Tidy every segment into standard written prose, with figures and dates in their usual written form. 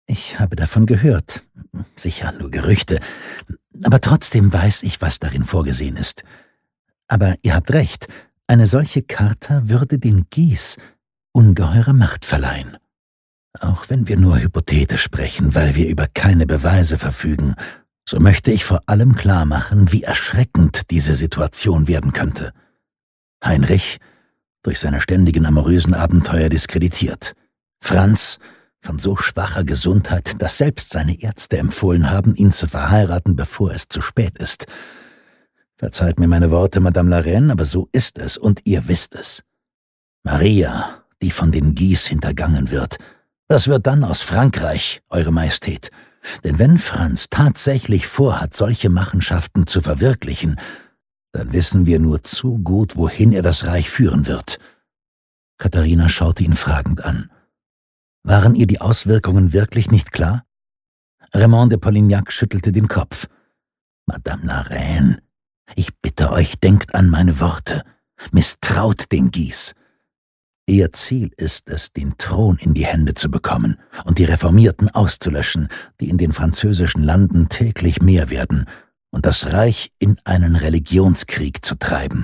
Ich habe davon gehört. Sicher nur Gerüchte. Aber trotzdem weiß ich, was darin vorgesehen ist. Aber ihr habt recht, eine solche Charta würde den Guise ungeheure Macht verleihen. Auch wenn wir nur hypothetisch sprechen, weil wir über keine Beweise verfügen, so möchte ich vor allem klarmachen, wie erschreckend diese Situation werden könnte. Heinrich, durch seine ständigen amorösen Abenteuer diskreditiert. Franz, von so schwacher Gesundheit, dass selbst seine Ärzte empfohlen haben, ihn zu verheiraten, bevor es zu spät ist. Verzeiht mir meine Worte, Madame la Reine, aber so ist es, und ihr wisst es. Maria, die von den Guise hintergangen wird. Was wird dann aus Frankreich, Eure Majestät? Denn wenn Franz tatsächlich vorhat, solche Machenschaften zu verwirklichen, dann wissen wir nur zu gut, wohin er das Reich führen wird. Katharina schaute ihn fragend an. Waren ihr die Auswirkungen wirklich nicht klar? Raymond de Polignac schüttelte den Kopf. Madame la Reine, ich bitte euch, denkt an meine Worte. Misstraut den Guise. Ihr Ziel ist es, den Thron in die Hände zu bekommen und die Reformierten auszulöschen, die in den französischen Landen täglich mehr werden, und das Reich in einen Religionskrieg zu treiben.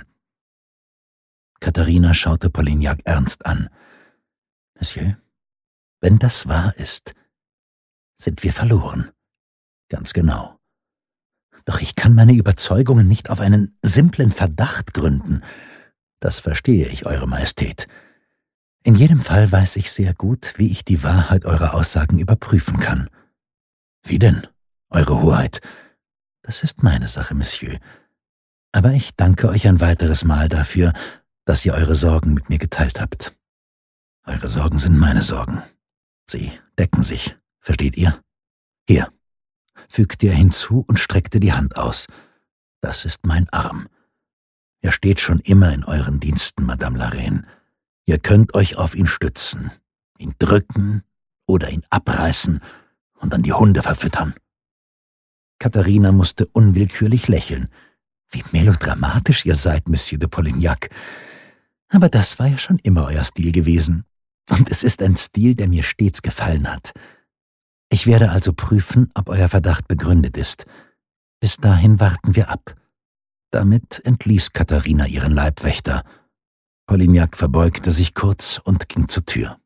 Katharina schaute Polignac ernst an. Monsieur, wenn das wahr ist, sind wir verloren. Ganz genau. Doch ich kann meine Überzeugungen nicht auf einen simplen Verdacht gründen. Das verstehe ich, Eure Majestät. In jedem Fall weiß ich sehr gut, wie ich die Wahrheit eurer Aussagen überprüfen kann. Wie denn, Eure Hoheit? Das ist meine Sache, Monsieur. Aber ich danke euch ein weiteres Mal dafür, dass ihr eure Sorgen mit mir geteilt habt. Eure Sorgen sind meine Sorgen. Sie decken sich, versteht ihr? Hier, fügte er hinzu und streckte die Hand aus. Das ist mein Arm. Er steht schon immer in euren Diensten, Madame la Reine. Ihr könnt euch auf ihn stützen, ihn drücken oder ihn abreißen und an die Hunde verfüttern. Katharina musste unwillkürlich lächeln. Wie melodramatisch ihr seid, Monsieur de Polignac. Aber das war ja schon immer euer Stil gewesen. Und es ist ein Stil, der mir stets gefallen hat. Ich werde also prüfen, ob euer Verdacht begründet ist. Bis dahin warten wir ab. Damit entließ Katharina ihren Leibwächter. Polignac verbeugte sich kurz und ging zur Tür.